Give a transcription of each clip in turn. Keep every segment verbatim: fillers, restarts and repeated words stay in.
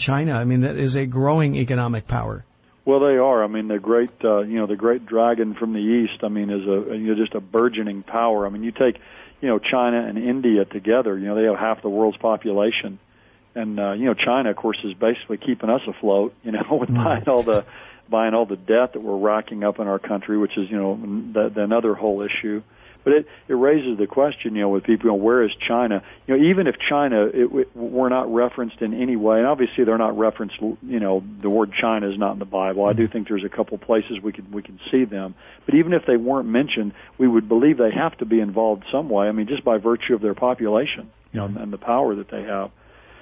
China. I mean, that is a growing economic power. Well, they are. I mean, the great, uh, you know, the great dragon from the east, I mean, is a, you know, just a burgeoning power. I mean, you take, you know, China and India together, you know, they have half the world's population. And, uh, you know, China, of course, is basically keeping us afloat, you know, with buying all the, buying all the debt that we're racking up in our country, which is, you know, the, the another whole issue. But it, it raises the question, you know, with people, you know, where is China? You know, even if China it, it, were not referenced in any way, and obviously they're not referenced, you know, the word China is not in the Bible. I do think there's a couple places we can we can see them. But even if they weren't mentioned, we would believe they have to be involved some way. I mean, just by virtue of their population, you know, and the power that they have.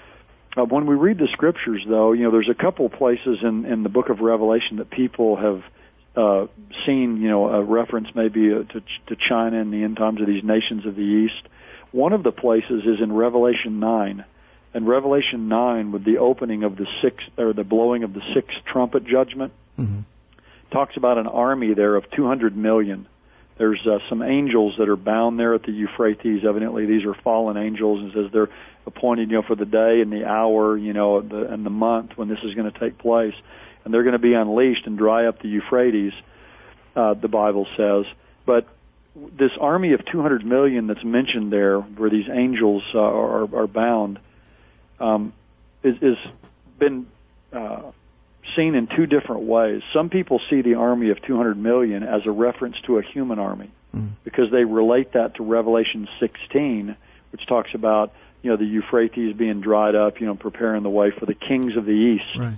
Uh, when we read the scriptures, though, you know, there's a couple places in, in the book of Revelation that people have Uh, seen, you know, a reference maybe uh, to, to China and the end times of these nations of the East. One of the places is in Revelation nine. And Revelation nine, with the opening of the sixth, or the blowing of the sixth trumpet judgment, mm-hmm. talks about an army there of two hundred million. There's uh, some angels that are bound there at the Euphrates. Evidently, these are fallen angels, and says they're appointed, you know, for the day and the hour, you know, the, and the month when this is going to take place. And they're going to be unleashed and dry up the Euphrates, uh, the Bible says. But this army of two hundred million that's mentioned there, where these angels uh, are, are bound, um, is, is been uh, seen in two different ways. Some people see the army of two hundred million as a reference to a human army, mm. because they relate that to Revelation sixteen, which talks about, you know, the Euphrates being dried up, you know, preparing the way for the kings of the East. Right.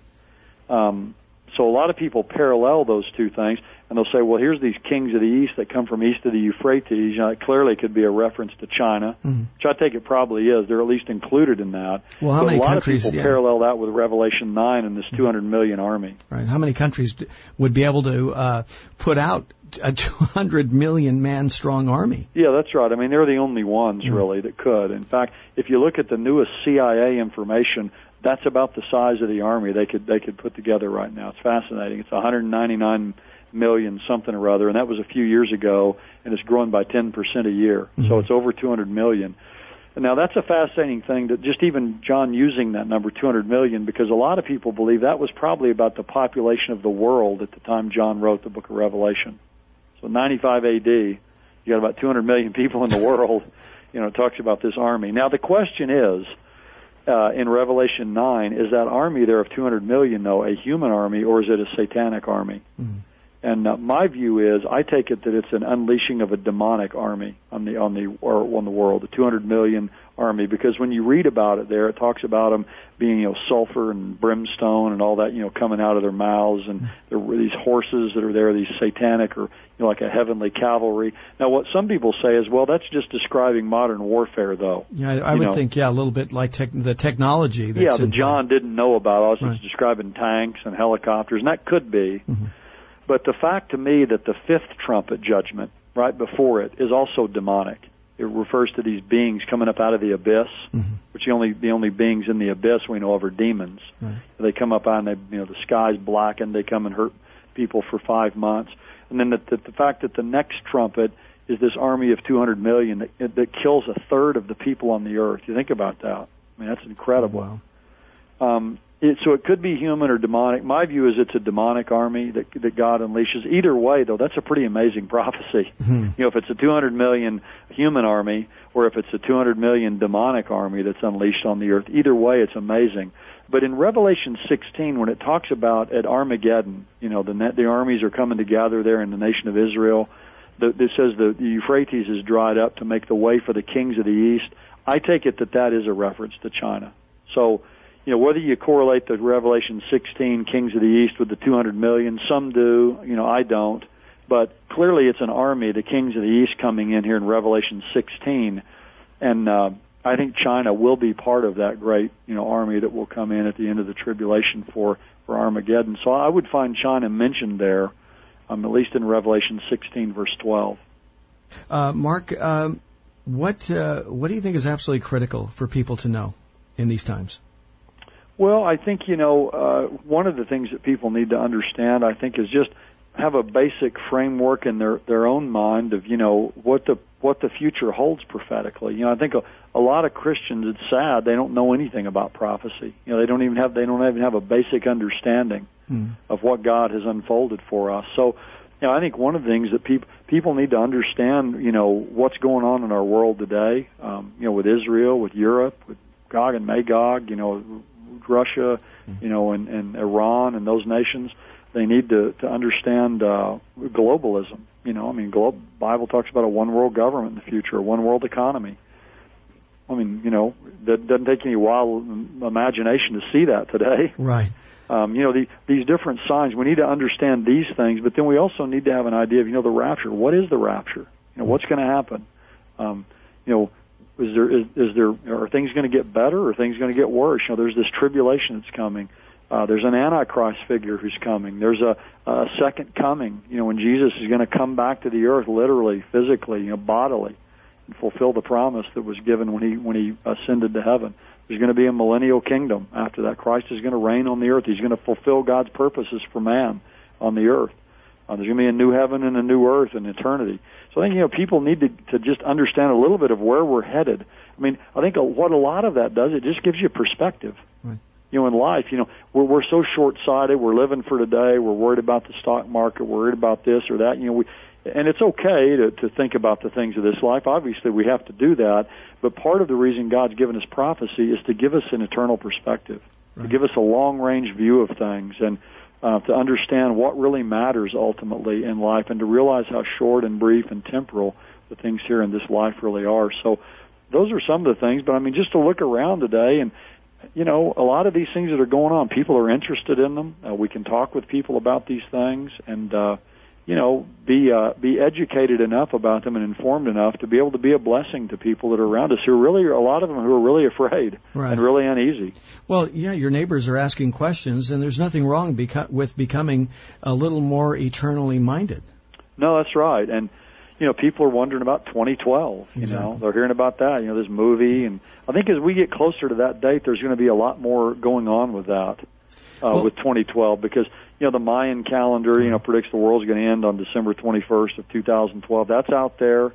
Um, so a lot of people parallel those two things, and they'll say, well, here's these kings of the East that come from east of the Euphrates. You know, it clearly could be a reference to China, mm-hmm. which I think it probably is. They're at least included in that. Well, how but many a lot countries, of people yeah. parallel that with Revelation nine and this two hundred million army. Right. How many countries would be able to uh, put out a two hundred million man strong army? Yeah, that's right. I mean, they're the only ones, mm-hmm. really, that could. In fact, if you look at the newest C I A information, that's about the size of the army they could they could put together right now. It's fascinating. It's one hundred ninety-nine million something or other, and that was a few years ago, and it's growing by ten percent a year. Mm-hmm. So it's over two hundred million. And now that's a fascinating thing, that just even John using that number, two hundred million, because a lot of people believe that was probably about the population of the world at the time John wrote the book of Revelation. So ninety-five A D, you got about two hundred million people in the world. You know, it talks about this army. Now the question is, Uh, in Revelation nine, is that army there of two hundred million, though, a human army, or is it a satanic army? Mm-hmm. And uh, my view is, I take it that it's an unleashing of a demonic army on the on the or on the world, the two hundred million army, because when you read about it there, it talks about them being, you know, sulfur and brimstone and all that, you know, coming out of their mouths, and there were these horses that are there, these satanic, or, you know, like a heavenly cavalry. Now, what some people say is, well, that's just describing modern warfare, though. Yeah, I, I would know. think, yeah, a little bit like tech, the technology that's yeah, that in John play. didn't know about. I was right. just describing tanks and helicopters, and that could be. Mm-hmm. But the fact to me that the fifth trumpet judgment, right before it, is also demonic. It refers to these beings coming up out of the abyss, mm-hmm. which the only the only beings in the abyss we know of are demons. Right. They come up out and they, you know, the sky's blackened. They come and hurt people for five months, and then the, the, the fact that the next trumpet is this army of two hundred million that, that kills a third of the people on the earth. You think about that. I mean, that's incredible. Wow. Um, it, so it could be human or demonic. My view is it's a demonic army that that God unleashes. Either way, though, that's a pretty amazing prophecy. Mm-hmm. You know, if it's a two hundred million human army or if it's a two hundred million demonic army that's unleashed on the earth, either way, it's amazing. But in Revelation sixteen, when it talks about at Armageddon, you know, the the armies are coming to gather there in the nation of Israel. The, it says the, the Euphrates is dried up to make the way for the kings of the east. I take it that that is a reference to China. So, you know, whether you correlate the Revelation sixteen kings of the east with the two hundred million, some do, you know, I don't. But clearly it's an army, the kings of the east, coming in here in Revelation sixteen. And uh, I think China will be part of that great, you know, army that will come in at the end of the tribulation for, for Armageddon. So I would find China mentioned there, um, at least in Revelation sixteen, verse twelve. Uh, Mark, um, what uh, what do you think is absolutely critical for people to know in these times? Well, I think, you know, uh, one of the things that people need to understand, I think, is just have a basic framework in their their own mind of, you know, what the what the future holds prophetically. You know, I think a, a lot of Christians, it's sad, they don't know anything about prophecy. You know, they don't even have they don't even have a basic understanding mm. of what God has unfolded for us. So, you know, I think one of the things that people people need to understand, you know, what's going on in our world today, um, you know, with Israel, with Europe, with Gog and Magog, you know, Russia, mm. you know, and, and Iran and those nations. They need to, to understand uh, globalism. You know, I mean, the Bible talks about a one-world government in the future, a one-world economy. I mean, you know, that doesn't take any wild imagination to see that today. Right. Um, you know, the, these different signs, we need to understand these things, but then we also need to have an idea of, you know, the rapture. What is the rapture? You know, what's going to happen? Um, you know, is there, is, is there, are things going to get better or are things going to get worse? You know, there's this tribulation that's coming. Uh, there's an Antichrist figure who's coming. There's a, a second coming, you know, when Jesus is going to come back to the earth, literally, physically, you know, bodily, and fulfill the promise that was given when he when he ascended to heaven. There's going to be a millennial kingdom after that. Christ is going to reign on the earth. He's going to fulfill God's purposes for man on the earth. Uh, there's going to be a new heaven and a new earth in eternity. So I think, you know, people need to, to just understand a little bit of where we're headed. I mean, I think what a lot of that does, it just gives you perspective. Right. You know, in life, you know, we're we're so short-sighted. We're living for today. We're worried about the stock market. We're worried about this or that. You know, we, and it's okay to to think about the things of this life. Obviously, we have to do that. But part of the reason God's given us prophecy is to give us an eternal perspective, right. to give us a long-range view of things, and uh, to understand what really matters ultimately in life, and to realize how short and brief and temporal the things here in this life really are. So, those are some of the things. But I mean, just to look around today and. You know, a lot of these things that are going on, people are interested in them. Uh, we can talk with people about these things and, uh, you know, be uh, be educated enough about them and informed enough to be able to be a blessing to people that are around us who are really, a lot of them who are really afraid right. and really uneasy. Well, yeah, your neighbors are asking questions, and there's nothing wrong beca- with becoming a little more eternally minded. No, that's right. And, you know, people are wondering about twenty twelve, you exactly. know. They're hearing about that, you know, this movie. And I think as we get closer to that date, there's going to be a lot more going on with that, uh, well, with twenty twelve, because, you know, the Mayan calendar, you know, predicts the world's going to end on December twenty-first of two thousand twelve. That's out there.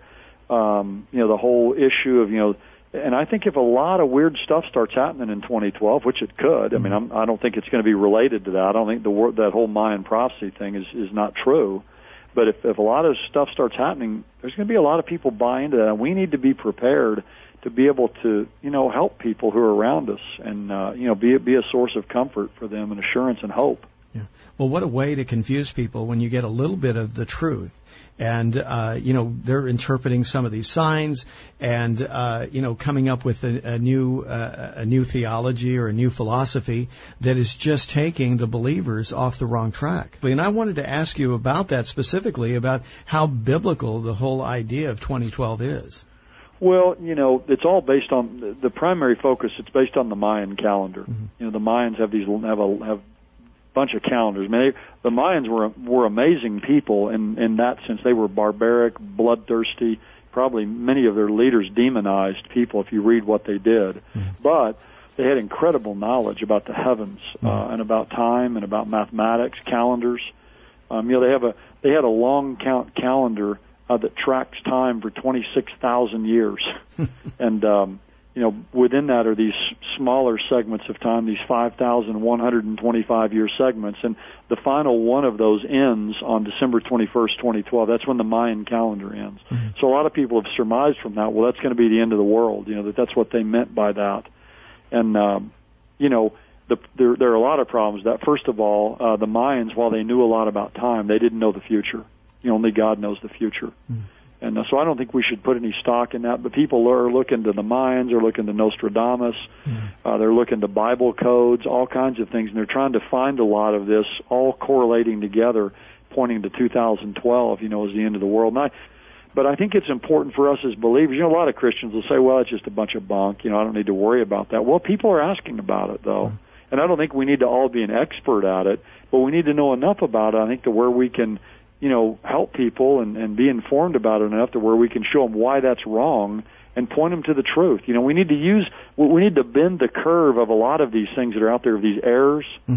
Um, you know, the whole issue of, you know, and I think if a lot of weird stuff starts happening in twenty twelve, which it could, I mean, I'm, I don't think it's going to be related to that. I don't think the word, that whole Mayan prophecy thing is, is not true. But if, if a lot of stuff starts happening, there's going to be a lot of people buy into that. And we need to be prepared to be able to, you know, help people who are around us and, uh, you know, be, be a source of comfort for them and assurance and hope. Yeah. Well, what a way to confuse people when you get a little bit of the truth. And, uh, you know, they're interpreting some of these signs and, uh, you know, coming up with a, a new, uh, a new theology or a new philosophy that is just taking the believers off the wrong track. And I wanted to ask you about that specifically, about how biblical the whole idea of twenty twelve is. Well, you know, it's all based on the primary focus. It's based on the Mayan calendar. Mm-hmm. You know, the Mayans have these, have a, have bunch of calendars. I mean, they, the Mayans were were amazing people in in that sense. They were barbaric, bloodthirsty. Probably many of their leaders demonized people if you read what they did. Mm-hmm. But they had incredible knowledge about the heavens mm-hmm. uh, and about time and about mathematics, calendars. Um, you know, they have a they had a long count calendar uh, that tracks time for twenty-six thousand years, and um, you know, within that are these smaller segments of time, these five thousand one hundred twenty-five year segments, and the final one of those ends on December twenty-first, twenty twelve. That's when the Mayan calendar ends. Mm-hmm. So a lot of people have surmised from that, well, that's going to be the end of the world, you know, that that's what they meant by that. And, um, you know, the, there, there are a lot of problems with that. First of all, uh, the Mayans, while they knew a lot about time, they didn't know the future. You know, only God knows the future. Mm-hmm. And uh, so I don't think we should put any stock in that. But people are looking to the Mayans, are looking to Nostradamus, mm-hmm. uh, they're looking to Bible codes, all kinds of things, and they're trying to find a lot of this, all correlating together, pointing to two thousand twelve, you know, as the end of the world. And I, but I think it's important for us as believers. You know, a lot of Christians will say, well, it's just a bunch of bunk. You know, I don't need to worry about that. Well, people are asking about it, though. Mm-hmm. And I don't think we need to all be an expert at it, but we need to know enough about it, I think, to where we can, you know, help people and, and be informed about it enough to where we can show them why that's wrong and point them to the truth. You know, we need to use, we need to bend the curve of a lot of these things that are out there, of these errors, mm-hmm.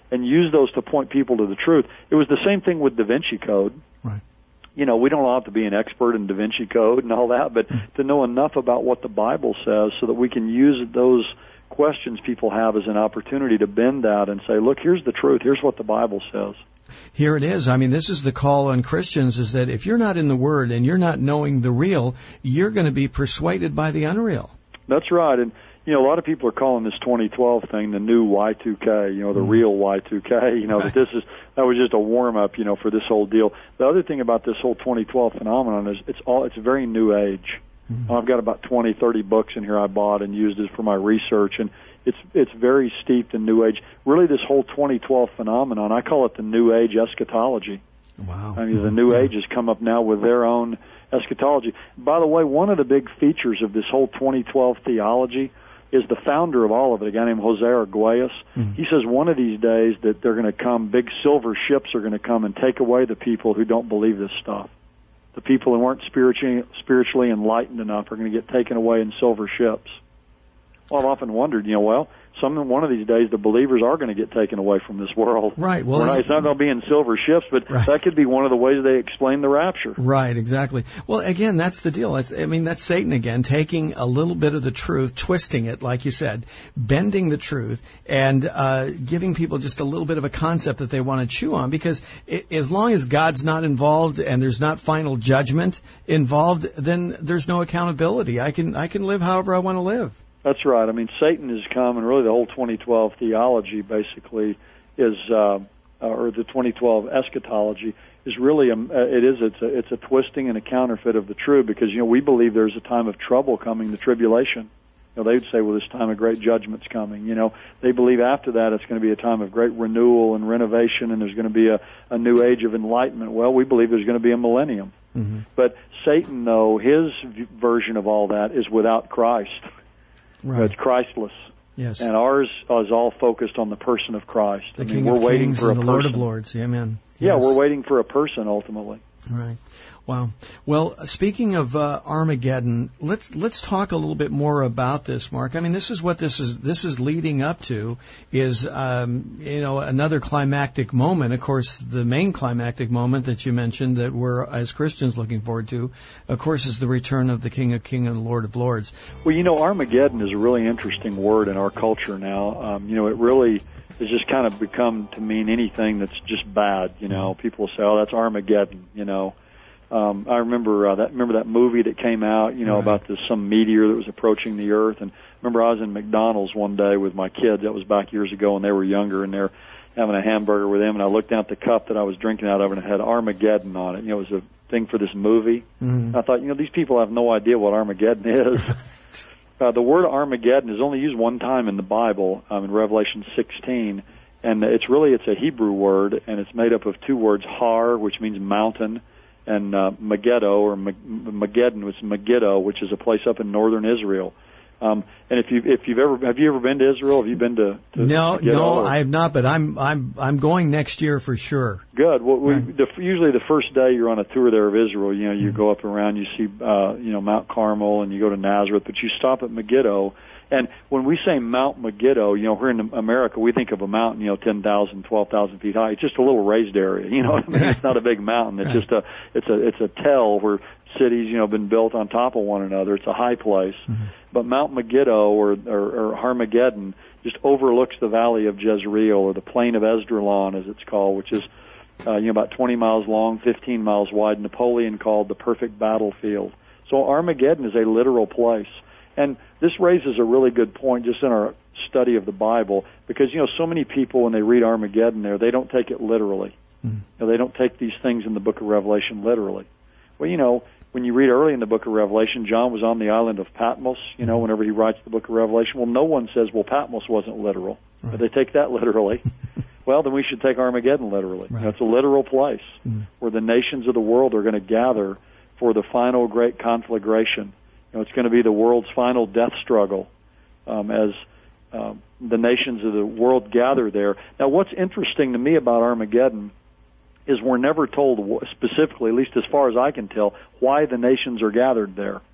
and use those to point people to the truth. It was the same thing with Da Vinci Code. Right. You know, we don't have to be an expert in Da Vinci Code and all that, but to know enough about what the Bible says so that we can use those questions people have as an opportunity to bend that and say, look, here's the truth. Here's what the Bible says. Here it is. I mean, this is the call on Christians, is that if you're not in the Word and you're not knowing the real, you're going to be persuaded by the unreal. That's right. And, you know, a lot of people are calling this twenty twelve thing the new Y two K, you know, the mm. real Y two K, you know, right. that this is, that was just a warm-up, you know, for this whole deal. The other thing about this whole twenty twelve phenomenon is it's all, it's very new age. Mm. I've got about twenty, thirty books in here I bought and used as for my research, and it's it's very steeped in New Age. Really, this whole twenty twelve phenomenon, I call it the New Age eschatology. Wow. I mean, the New Age has come up now with their own eschatology. By the way, one of the big features of this whole twenty twelve theology is the founder of all of it, a guy named Jose Arguelles. Mm-hmm. He says one of these days that they're going to come, big silver ships are going to come and take away the people who don't believe this stuff. The people who aren't spiritually, spiritually enlightened enough are going to get taken away in silver ships. Well, I've often wondered, you know, well, some one of these days the believers are going to get taken away from this world. Right. Well, not, it's not going to be in silver ships, but right. that could be one of the ways they explain the rapture. Right. Exactly. Well, again, that's the deal. It's, I mean, that's Satan again, taking a little bit of the truth, twisting it, like you said, bending the truth, and uh, giving people just a little bit of a concept that they want to chew on. Because it, as long as God's not involved and there's not final judgment involved, then there's no accountability. I can I can live however I want to live. That's right. I mean, Satan has come, and really the whole twenty twelve theology basically is, uh, or the twenty twelve eschatology is really, a, it is, it's a, it's a twisting and a counterfeit of the true, because, you know, we believe there's a time of trouble coming, the tribulation. You know, they'd say, well, this time of great judgment's coming. You know, they believe after that it's going to be a time of great renewal and renovation, and there's going to be a, a new age of enlightenment. Well, we believe there's going to be a millennium. Mm-hmm. But Satan, though, his version of all that is without Christ. Right. It's Christless. Yes. And ours is all focused on the person of Christ. The I mean, King we're of waiting Kings for and a the person. Lord of Lords. Amen. Yeah, yes. we're waiting for a person ultimately. Right. Wow. Well, speaking of uh, Armageddon, let's let's talk a little bit more about this, Mark. I mean, this is what this is this is leading up to, is um, you know, another climactic moment. Of course, the main climactic moment that you mentioned that we're as Christians looking forward to, of course, is the return of the King of Kings and Lord of Lords. Well, you know, Armageddon is a really interesting word in our culture now. Um, you know, it really has just kind of become to mean anything that's just bad. You know, people say, "Oh, that's Armageddon." You know. Um, I remember uh, that. Remember that movie that came out, you know, right. about this some meteor that was approaching the Earth. And remember, I was in McDonald's one day with my kids. That was back years ago, and they were younger, and they're having a hamburger with them. And I looked down at the cup that I was drinking out of, and it had Armageddon on it. You know, it was a thing for this movie. Mm-hmm. I thought, you know, these people have no idea what Armageddon is. uh, the word Armageddon is only used one time in the Bible, um, in Revelation sixteen, and it's really it's a Hebrew word, and it's made up of two words: har, which means mountain, and uh, Megiddo, or Mageddon, which is Megiddo, which is a place up in northern Israel. Um, and if you if you've ever have you ever been to Israel? Have you been to? to no, Megiddo, no, or? I have not. But I'm I'm I'm going next year for sure. Good. Well, we, the, usually the first day you're on a tour there of Israel. You know, you mm-hmm. go up around, you see uh, you know Mount Carmel, and you go to Nazareth, but you stop at Megiddo. And when we say Mount Megiddo, you know, here in America, we think of a mountain, you know, ten thousand, twelve thousand feet high. It's just a little raised area, you know what I mean? It's not a big mountain. It's just a, it's a, it's a tell where cities, you know, have been built on top of one another. It's a high place. Mm-hmm. But Mount Megiddo, or, or, or Armageddon, just overlooks the valley of Jezreel, or the plain of Esdraelon, as it's called, which is, uh, you know, about twenty miles long, fifteen miles wide. Napoleon called the perfect battlefield. So Armageddon is a literal place. And this raises a really good point just in our study of the Bible, because, you know, so many people, when they read Armageddon there, they don't take it literally. Mm. You know, they don't take these things in the book of Revelation literally. Well, you know, when you read early in the book of Revelation, John was on the island of Patmos, you know, whenever he writes the book of Revelation. Well, no one says, well, Patmos wasn't literal. Right. But they take that literally. Well, then we should take Armageddon literally. Right. You know, it's a literal place mm. where the nations of the world are going to gather for the final great conflagration. You know, it's going to be the world's final death struggle um, as um, the nations of the world gather there. Now, what's interesting to me about Armageddon is we're never told specifically, at least as far as I can tell, why the nations are gathered there.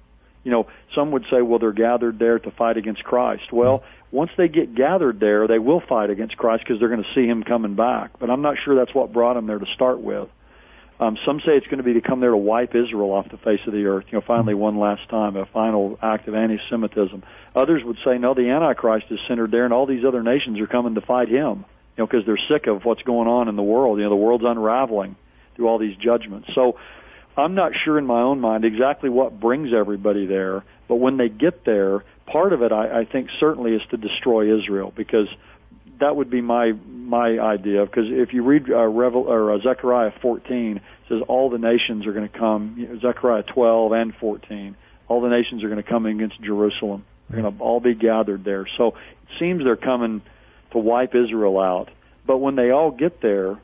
You know, some would say, well, they're gathered there to fight against Christ. Well, once they get gathered there, they will fight against Christ because they're going to see him coming back. But I'm not sure that's what brought them there to start with. Um, some say it's going to be to come there to wipe Israel off the face of the earth, you know, finally one last time, a final act of anti-Semitism. Others would say, no, the Antichrist is centered there, and all these other nations are coming to fight him, you know, because they're sick of what's going on in the world. You know, the world's unraveling through all these judgments. So I'm not sure in my own mind exactly what brings everybody there, but when they get there, part of it, I, I think, certainly is to destroy Israel, because that would be my my idea. Because if you read uh, Revel, or uh, Zechariah fourteen, it says all the nations are going to come. You know, Zechariah twelve and fourteen, all the nations are going to come against Jerusalem. They're going to all be gathered there. So it seems they're coming to wipe Israel out. But when they all get there,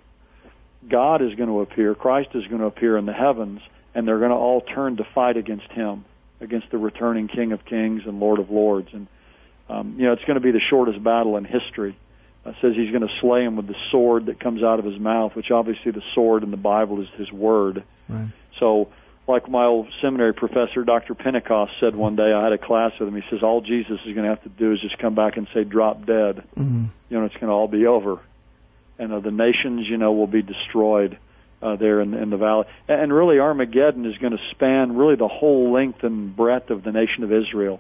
God is going to appear, Christ is going to appear in the heavens, and they're going to all turn to fight against him, against the returning King of Kings and Lord of Lords. And, um, you know, it's going to be the shortest battle in history. It says he's going to slay him with the sword that comes out of his mouth, which obviously the sword in the Bible is his word. Right. So, like my old seminary professor, Doctor Pentecost, said one day, I had a class with him, he says, all Jesus is going to have to do is just come back and say, drop dead. Mm-hmm. You know, it's going to all be over. And uh, the nations, you know, will be destroyed uh, there in, in the valley. And really, Armageddon is going to span really the whole length and breadth of the nation of Israel.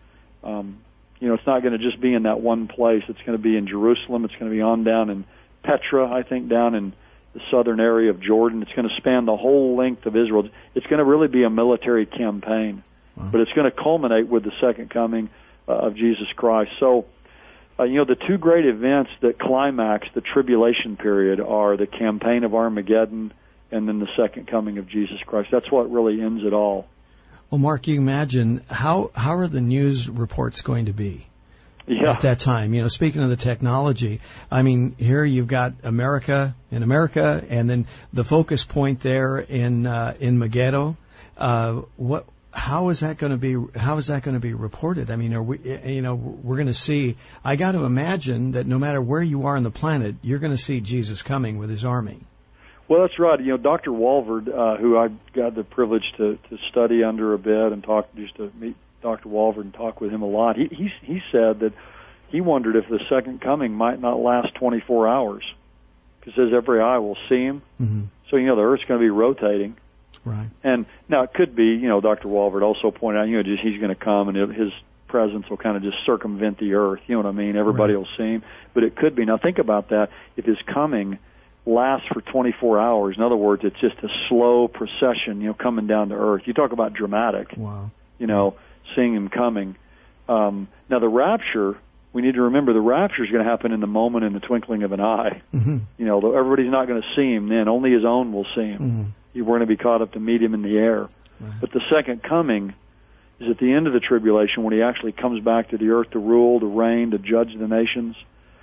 Um, you know, it's not going to just be in that one place. It's going to be in Jerusalem. It's going to be on down in Petra, I think, down in the southern area of Jordan. It's going to span the whole length of Israel. It's going to really be a military campaign. Wow. But it's going to culminate with the second coming uh, of Jesus Christ. So, uh, you know, the two great events that climax the tribulation period are the campaign of Armageddon and then the second coming of Jesus Christ. That's what really ends it all. Well, Mark, you imagine how how are the news reports going to be yeah. at that time? You know, speaking of the technology, I mean, here you've got America in America, and then the focus point there in uh, in Megiddo. Uh, what? How is that going to be? How is that going to be reported? I mean, are we? You know, we're going to see. I got to imagine that no matter where you are on the planet, you're going to see Jesus coming with his army. Well, that's right. You know, Doctor Walvoord, uh, who I got the privilege to, to study under a bit and talk, used to meet Doctor Walvoord and talk with him a lot. He, he he said that he wondered if the second coming might not last twenty-four hours, because says every eye will see him. Mm-hmm. So you know the Earth's going to be rotating. Right. And now it could be, you know, Doctor Walvoord also pointed out, you know, just he's going to come and it, his presence will kind of just circumvent the Earth. You know what I mean? Everybody right. will see him. But it could be. Now think about that. If his coming lasts for twenty-four hours. In other words, it's just a slow procession, you know, coming down to earth. You talk about dramatic. Wow. You know, seeing him coming. Um, now the rapture, we need to remember the rapture is going to happen in the moment, in the twinkling of an eye. Mm-hmm. You know, everybody's not going to see him then. Only his own will see him. Mm-hmm. We're going to be caught up to meet him in the air. Right. But the second coming is at the end of the tribulation, when he actually comes back to the earth to rule, to reign, to judge the nations.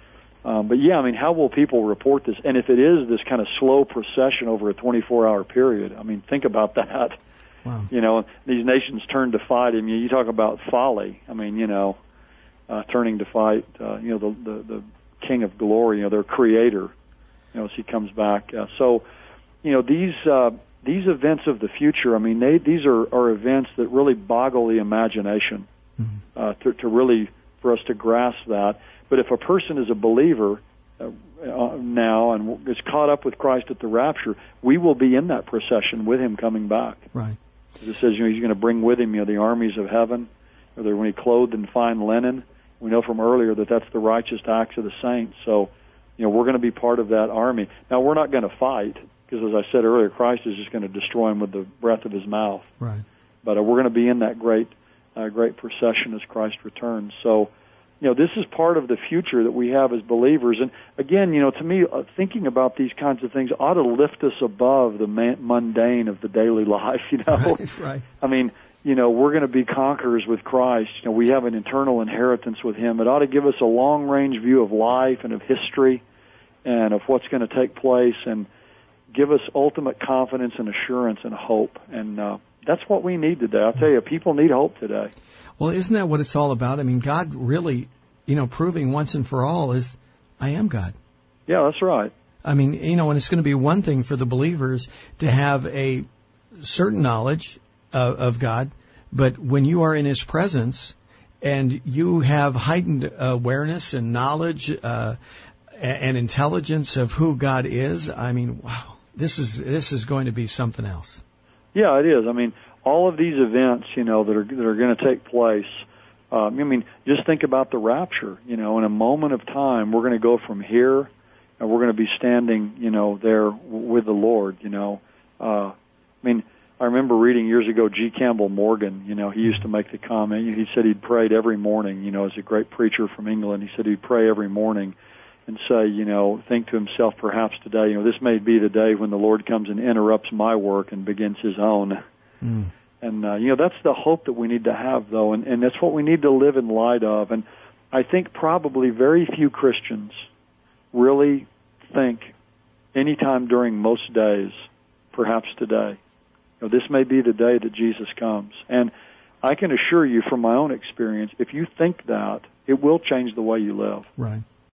Um, but yeah, I mean, how will people report this? And if it is this kind of slow procession over a twenty-four hour period, I mean, think about that. Wow. You know, these nations turn to fight him. You talk about folly. I mean, you know, uh, turning to fight, uh, you know, the, the, the King of Glory, you know, their creator, you know, as he comes back. Uh, so, you know, these, uh, these events of the future, I mean, they, these are, are events that really boggle the imagination, mm-hmm. uh, to, to really, for us to grasp that. But if a person is a believer uh, uh, now and is caught up with Christ at the rapture, we will be in that procession with him coming back. Right. As it says, you know, he's going to bring with him, you know, the armies of heaven, or they're when he clothed in fine linen. We know from earlier that that's the righteous acts of the saints. So, you know, we're going to be part of that army. Now, we're not going to fight, because as I said earlier, Christ is just going to destroy him with the breath of his mouth. Right. But uh, we're going to be in that great, uh, great procession as Christ returns. So, you know, this is part of the future that we have as believers. And again, you know, to me, uh, thinking about these kinds of things ought to lift us above the man- mundane of the daily life, you know. Right, right. I mean, you know, we're going to be conquerors with Christ. You know, we have an eternal inheritance with him. It ought to give us a long-range view of life and of history and of what's going to take place, and give us ultimate confidence and assurance and hope. And uh, that's what we need today. I'll tell you, people need hope today. Well, isn't that what it's all about? I mean, God really, you know, proving once and for all is, I am God. Yeah, that's right. I mean, you know, and it's going to be one thing for the believers to have a certain knowledge of, of God, But when you are in His presence and you have heightened awareness and knowledge uh, and intelligence of who God is, I mean, wow, this is this is going to be something else. Yeah, it is. I mean, all of these events, you know, that are that are going to take place. Um, I mean, just think about the rapture. You know, in a moment of time, we're going to go from here, and we're going to be standing, you know, there with the Lord. You know, uh, I mean, I remember reading years ago G. Campbell Morgan. You know, he used to make the comment. He said he'd prayed every morning. You know, as a great preacher from England, he said he'd pray every morning and say, you know, think to himself, perhaps today, you know, this may be the day when the Lord comes and interrupts my work and begins His own. Mm. And, uh, you know, that's the hope that we need to have, though, and, and that's what we need to live in light of. And I think probably very few Christians really think anytime during most days, perhaps today, you know, this may be the day that Jesus comes. And I can assure you from my own experience, if you think that, it will change the way you live. Right.